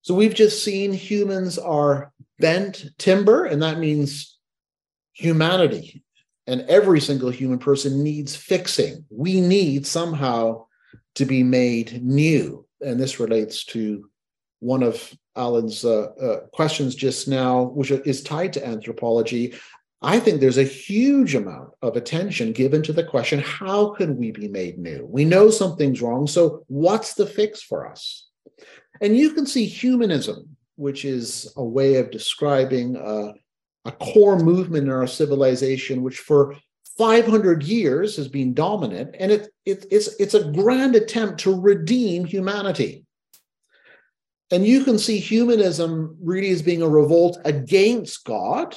So we've just seen humans are bent timber, and that means humanity and every single human person needs fixing. We need somehow to be made new. And this relates to one of Alan's questions just now, which is tied to anthropology. I think there's a huge amount of attention given to the question, how can we be made new? We know something's wrong, so what's the fix for us? And you can see humanism, which is a way of describing a core movement in our civilization, which for 500 years has been dominant, and it's a grand attempt to redeem humanity. And you can see humanism really as being a revolt against God,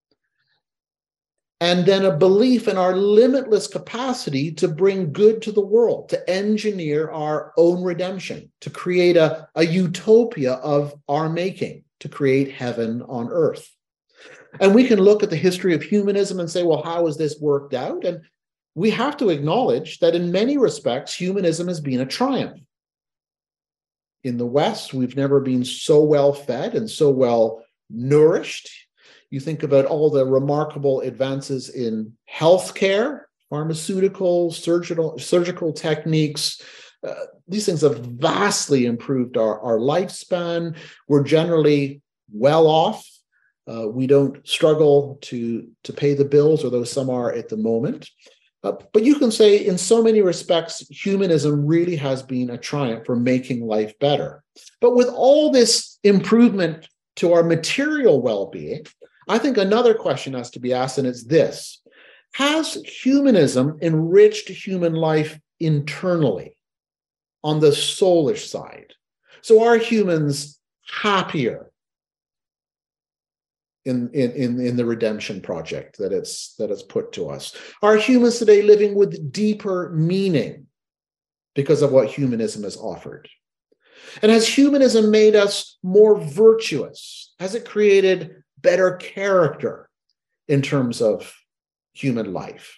and then a belief in our limitless capacity to bring good to the world, to engineer our own redemption, to create a utopia of our making, to create heaven on earth. And we can look at the history of humanism and say, well, how has this worked out? And we have to acknowledge that in many respects, humanism has been a triumph. In the West, we've never been so well fed and so well nourished. You think about all the remarkable advances in healthcare, pharmaceuticals, surgical techniques. These things have vastly improved our lifespan. We're generally well off. We don't struggle to pay the bills, although some are at the moment. But you can say in so many respects, humanism really has been a triumph for making life better. But with all this improvement to our material well-being, I think another question has to be asked, and it's this: has humanism enriched human life internally on the soulish side? So are humans happier in the redemption project that it's put to us? Are humans today living with deeper meaning because of what humanism has offered? And has humanism made us more virtuous? Has it created better character in terms of human life?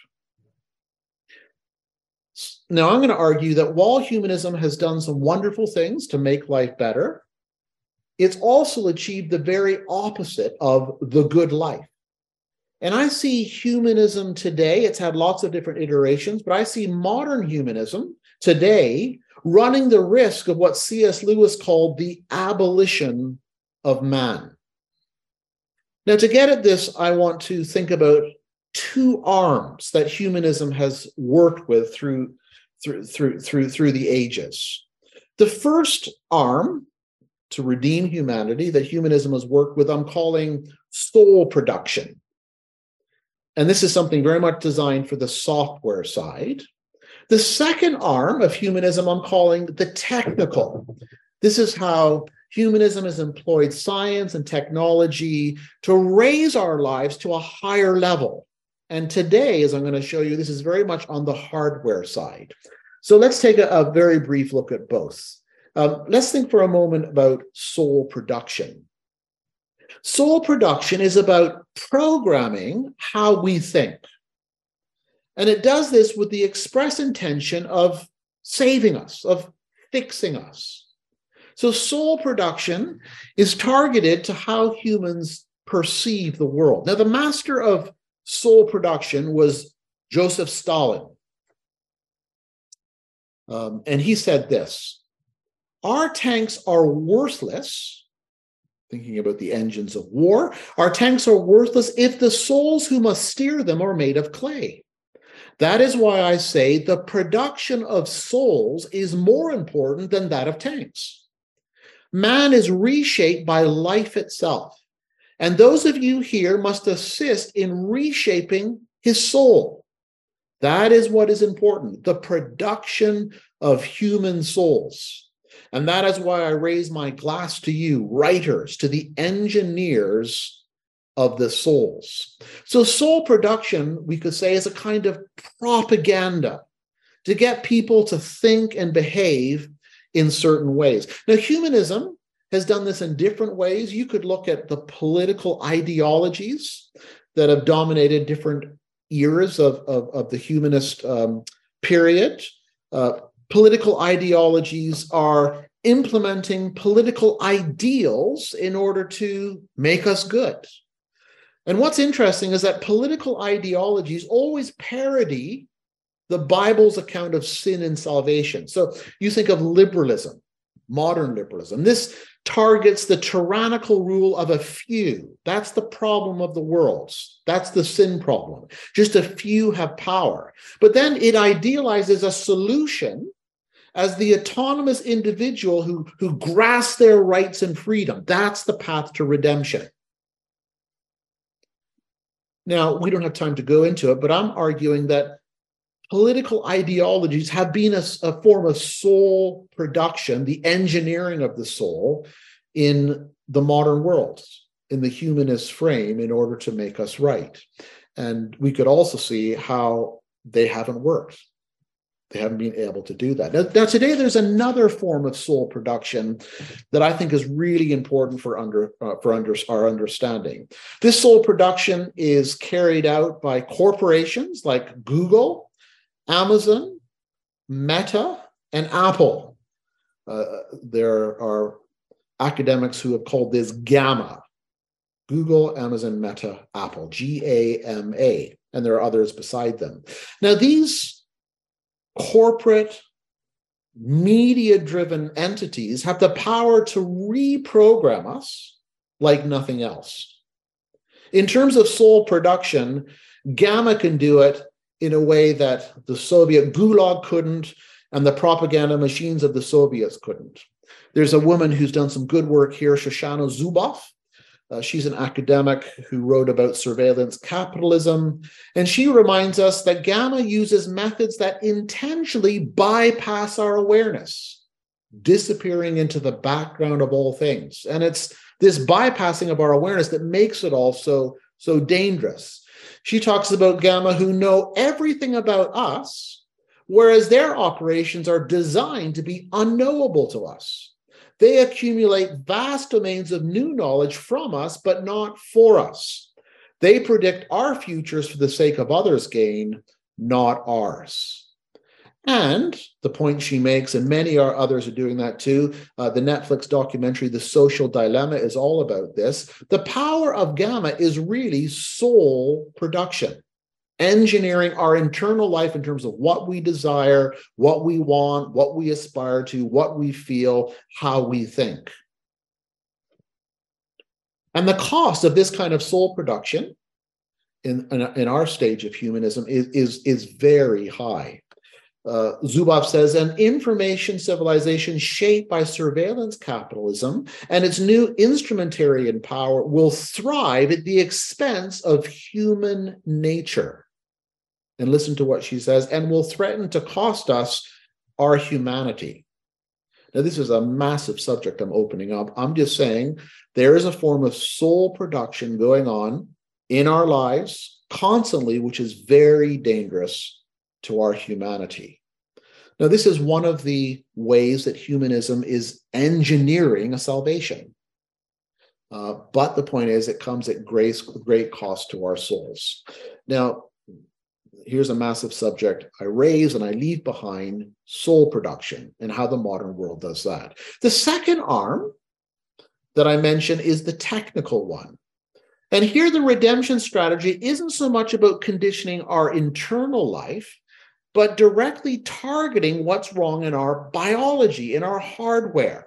Now, I'm going to argue that while humanism has done some wonderful things to make life better, it's also achieved the very opposite of the good life. And I see humanism today, it's had lots of different iterations, but I see modern humanism today running the risk of what C.S. Lewis called the abolition of man. Now, to get at this, I want to think about two arms that humanism has worked with through the ages. The first arm to redeem humanity that humanism has worked with, I'm calling soul production. And this is something very much designed for the software side. The second arm of humanism, I'm calling the technical. This is how humanism has employed science and technology to raise our lives to a higher level. And today, as I'm going to show you, this is very much on the hardware side. So let's take a very brief look at both. Let's think for a moment about soul production. Soul production is about programming how we think. And it does this with the express intention of saving us, of fixing us. So soul production is targeted to how humans perceive the world. Now, the master of soul production was Joseph Stalin. And he said this: our tanks are worthless, thinking about the engines of war, our tanks are worthless if the souls who must steer them are made of clay. That is why I say the production of souls is more important than that of tanks. Man is reshaped by life itself, and those of you here must assist in reshaping his soul. That is what is important, the production of human souls. And that is why I raise my glass to you, writers, to the engineers of the souls. So soul production, we could say, is a kind of propaganda to get people to think and behave in certain ways. Now, humanism has done this in different ways. You could look at the political ideologies that have dominated different eras of the humanist period. Political ideologies are implementing political ideals in order to make us good. And what's interesting is that political ideologies always parody the Bible's account of sin and salvation. So you think of liberalism, modern liberalism. This targets the tyrannical rule of a few. That's the problem of the world. That's the sin problem. Just a few have power. But then it idealizes a solution as the autonomous individual who grasps their rights and freedom. That's the path to redemption. Now, we don't have time to go into it, but I'm arguing that political ideologies have been a form of soul production, the engineering of the soul in the modern world, in the humanist frame, in order to make us right. And we could also see how they haven't worked. They haven't been able to do that. Now today, there's another form of soul production that I think is really important for our understanding. This soul production is carried out by corporations like Google, Amazon, Meta, and Apple. There are academics who have called this GAMA. Google, Amazon, Meta, Apple, GAMA, and there are others beside them. Now, these corporate, media-driven entities have the power to reprogram us like nothing else. In terms of soul production, GAMA can do it in a way that the Soviet Gulag couldn't, and the propaganda machines of the Soviets couldn't. There's a woman who's done some good work here, Shoshana Zuboff. She's an academic who wrote about surveillance capitalism, and she reminds us that GAMA uses methods that intentionally bypass our awareness, disappearing into the background of all things. And it's this bypassing of our awareness that makes it all so dangerous. She talks about GAMA who know everything about us, whereas their operations are designed to be unknowable to us. They accumulate vast domains of new knowledge from us, but not for us. They predict our futures for the sake of others' gain, not ours. And the point she makes, and many others are doing that too, the Netflix documentary, The Social Dilemma, is all about this. The power of GAMA is really soul production, engineering our internal life in terms of what we desire, what we want, what we aspire to, what we feel, how we think. And the cost of this kind of soul production in our stage of humanism is very high. Zuboff says, an information civilization shaped by surveillance capitalism and its new instrumentarian power will thrive at the expense of human nature. And listen to what she says, and will threaten to cost us our humanity. Now, this is a massive subject I'm opening up. I'm just saying there is a form of soul production going on in our lives constantly, which is very dangerous to our humanity. Now, this is one of the ways that humanism is engineering a salvation. But the point is, it comes at great cost to our souls. Now, here's a massive subject I raise and I leave behind: soul production and how the modern world does that. The second arm that I mentioned is the technical one. And here the redemption strategy isn't so much about conditioning our internal life, but directly targeting what's wrong in our biology, in our hardware.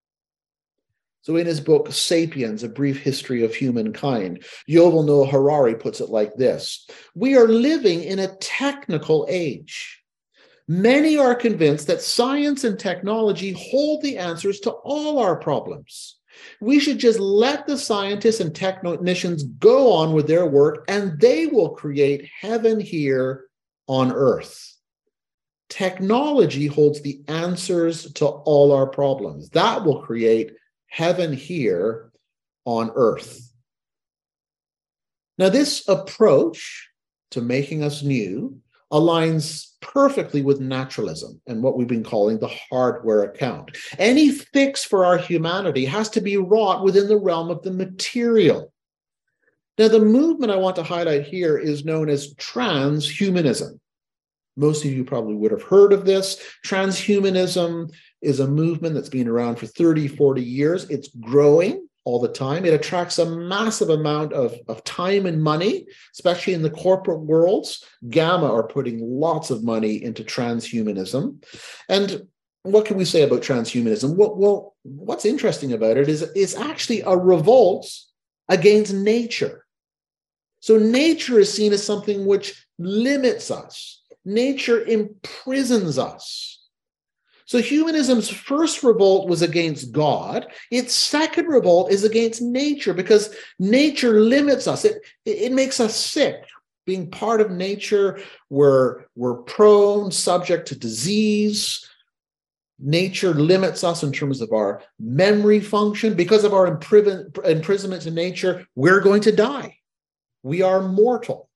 So in his book, Sapiens, A Brief History of Humankind, Yuval Noah Harari puts it like this: we are living in a technical age. Many are convinced that science and technology hold the answers to all our problems. We should just let the scientists and technicians go on with their work, and they will create heaven here on earth. Technology holds the answers to all our problems. That will create heaven here on earth. Now, this approach to making us new aligns perfectly with naturalism and what we've been calling the hardware account. Any fix for our humanity has to be wrought within the realm of the material. Now, the movement I want to highlight here is known as transhumanism. Most of you probably would have heard of this. Transhumanism is a movement that's been around for 30, 40 years. It's growing all the time. It attracts a massive amount of time and money, especially in the corporate worlds. Gamma are putting lots of money into transhumanism. And what can we say about transhumanism? Well, what's interesting about it is it's actually a revolt against nature. So nature is seen as something which limits us. Nature imprisons us. So humanism's first revolt was against God. Its second revolt is against nature because nature limits us. It makes us sick. Being part of nature, we're prone, subject to disease. Nature limits us in terms of our memory function. Because of our imprisonment in nature, we're going to die. We are mortal.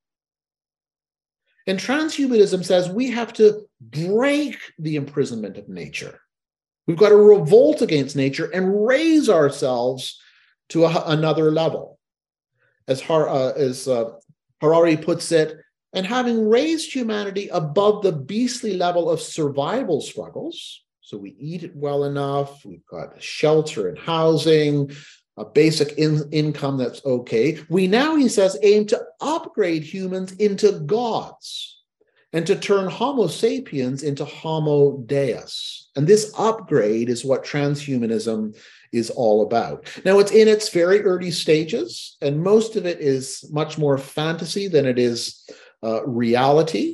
And transhumanism says we have to break the imprisonment of nature. We've got to revolt against nature and raise ourselves to another level. As Harari puts it, and having raised humanity above the beastly level of survival struggles, so we eat it well enough, we've got shelter and housing, a basic income that's okay. We now, he says, aim to upgrade humans into gods and to turn Homo sapiens into Homo Deus. And this upgrade is what transhumanism is all about. Now, it's in its very early stages, and most of it is much more fantasy than it is reality.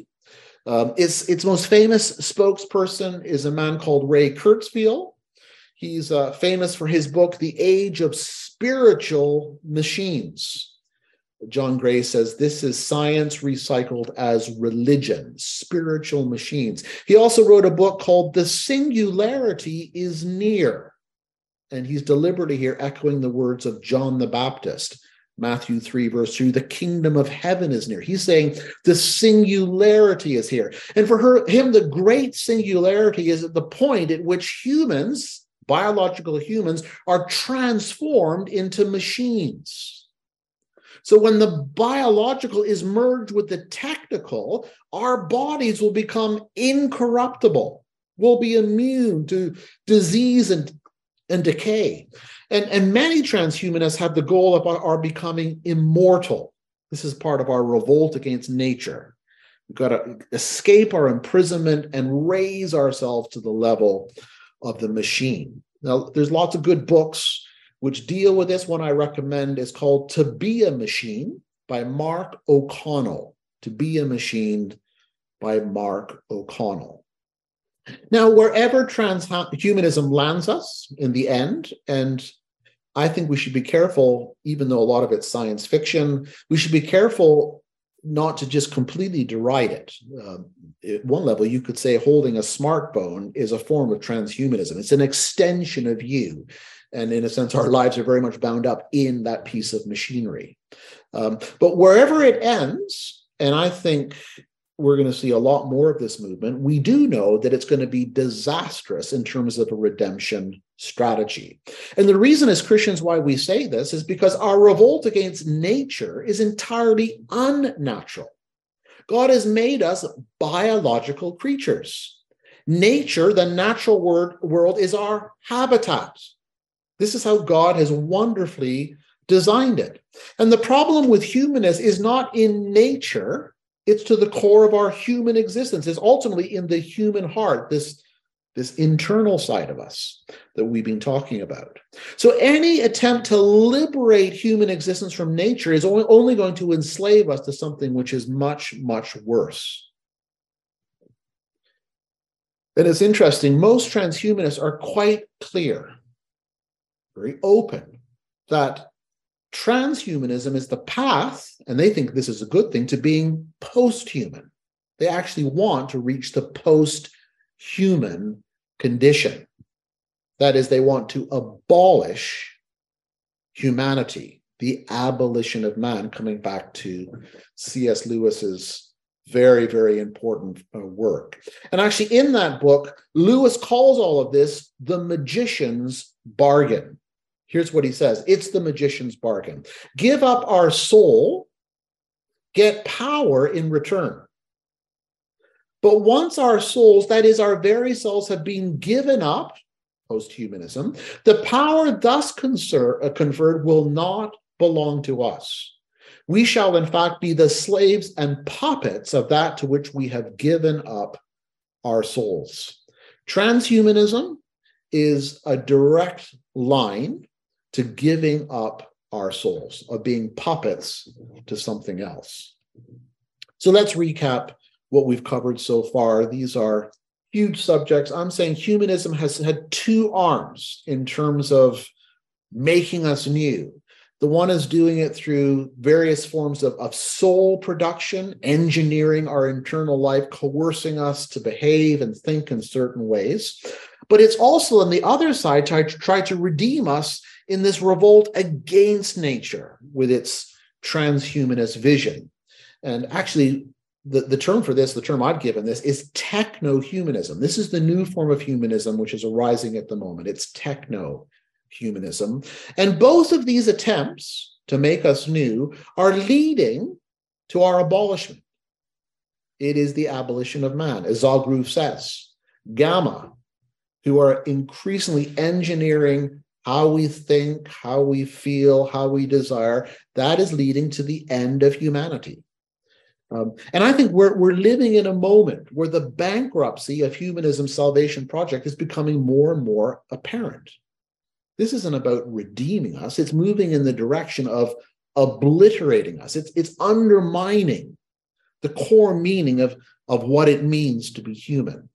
Its most famous spokesperson is a man called Ray Kurzweil. He's famous for his book, The Age of Spiritual Machines. John Gray says this is science recycled as religion, spiritual machines. He also wrote a book called The Singularity is Near. And he's deliberately here echoing the words of John the Baptist. Matthew 3, verse 2, the kingdom of heaven is near. He's saying the singularity is here. And for him, the great singularity is at the point at which humans, biological humans, are transformed into machines. So when the biological is merged with the technical, our bodies will become incorruptible. We'll be immune to disease and decay. And many transhumanists have the goal of our becoming immortal. This is part of our revolt against nature. We've got to escape our imprisonment and raise ourselves to the level of the machine. Now, there's lots of good books which deal with this. One I recommend is called To Be a Machine by Mark O'Connell. To Be a Machine by Mark O'Connell. Now, wherever transhumanism lands us in the end, and I think we should be careful, even though a lot of it's science fiction, we should be careful not to just completely deride it. At one level, you could say holding a smartphone is a form of transhumanism. It's an extension of you. And in a sense, our lives are very much bound up in that piece of machinery. But wherever it ends, and I think we're going to see a lot more of this movement, we do know that it's going to be disastrous in terms of a redemption strategy. And the reason as Christians why we say this is because our revolt against nature is entirely unnatural. God has made us biological creatures. Nature, the natural world, is our habitat. This is how God has wonderfully designed it. And the problem with humanists is not in nature, it's to the core of our human existence. It's ultimately in the human heart, this internal side of us that we've been talking about. So any attempt to liberate human existence from nature is only going to enslave us to something which is much, much worse. And it's interesting, most transhumanists are quite clear, very open, that transhumanism is the path, and they think this is a good thing, to being post-human. They actually want to reach the post-human condition. That is, they want to abolish humanity, the abolition of man, coming back to C.S. Lewis's very, very important work. And actually in that book, Lewis calls all of this the magician's bargain. Here's what he says. It's the magician's bargain. Give up our soul, get power in return. But once our souls, that is, our very souls, have been given up, post-humanism, the power thus conferred will not belong to us. We shall, in fact, be the slaves and puppets of that to which we have given up our souls. Transhumanism is a direct line to giving up our souls, of being puppets to something else. So let's recap what we've covered so far. These are huge subjects. I'm saying humanism has had two arms in terms of making us new. The one is doing it through various forms of soul production, engineering our internal life, coercing us to behave and think in certain ways. But it's also on the other side try to redeem us in this revolt against nature with its transhumanist vision. And actually, the term for this, the term I've given this, is techno-humanism. This is the new form of humanism which is arising at the moment. It's techno-humanism. And both of these attempts to make us new are leading to our abolishment. It is the abolition of man, as Zagreb says. Gamma, who are increasingly engineering how we think, how we feel, how we desire, that is leading to the end of humanity. And I think we're living in a moment where the bankruptcy of humanism's salvation project is becoming more and more apparent. This isn't about redeeming us. It's moving in the direction of obliterating us. It's undermining the core meaning of what it means to be human.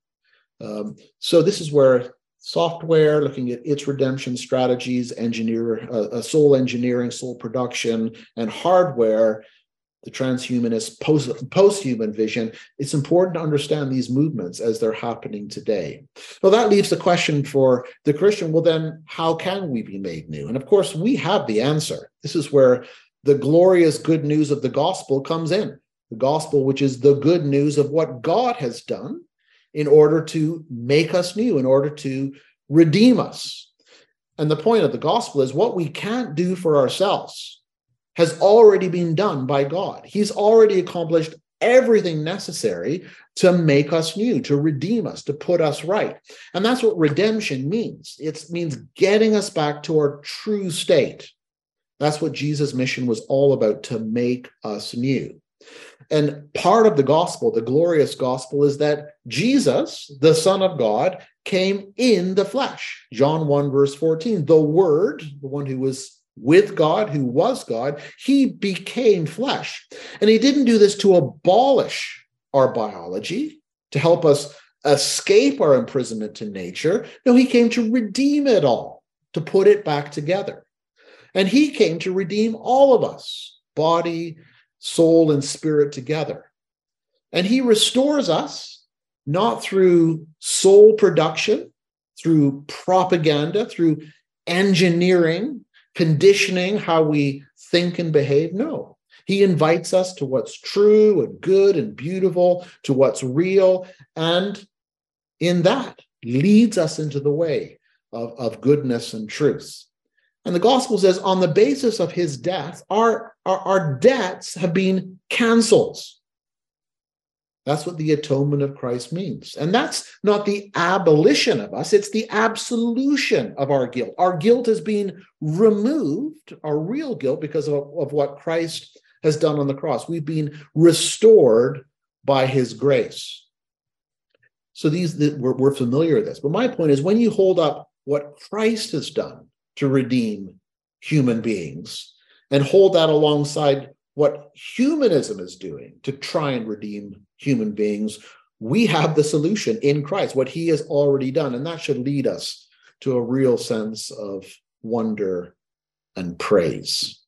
So this is where software, looking at its redemption strategies, soul engineering, soul production, and hardware, the transhumanist, post-human vision, it's important to understand these movements as they're happening today. Well, that leaves the question for the Christian, well, then how can we be made new? And of course, we have the answer. This is where the glorious good news of the gospel comes in. The gospel, which is the good news of what God has done in order to make us new, in order to redeem us. And the point of the gospel is what we can't do for ourselves has already been done by God. He's already accomplished everything necessary to make us new, to redeem us, to put us right. And that's what redemption means. It means getting us back to our true state. That's what Jesus' mission was all about, to make us new. And part of the gospel, the glorious gospel, is that Jesus, the Son of God, came in the flesh. John 1, verse 14, the Word, the one who was with God, who was God, he became flesh. And he didn't do this to abolish our biology, to help us escape our imprisonment to nature. No, he came to redeem it all, to put it back together. And he came to redeem all of us, body, soul, and spirit together. And he restores us, not through soul production, through propaganda, through engineering, conditioning how we think and behave. No, he invites us to what's true and good and beautiful, to what's real, and in that leads us into the way of goodness and truth. And the gospel says on the basis of his death, our debts have been canceled. That's what the atonement of Christ means. And that's not the abolition of us, it's the absolution of our guilt. Our guilt has been removed, our real guilt, because of what Christ has done on the cross. We've been restored by his grace. So we're familiar with this. But my point is, when you hold up what Christ has done to redeem human beings and hold that alongside what humanism is doing to try and redeem human beings, we have the solution in Christ, what he has already done. And that should lead us to a real sense of wonder and praise.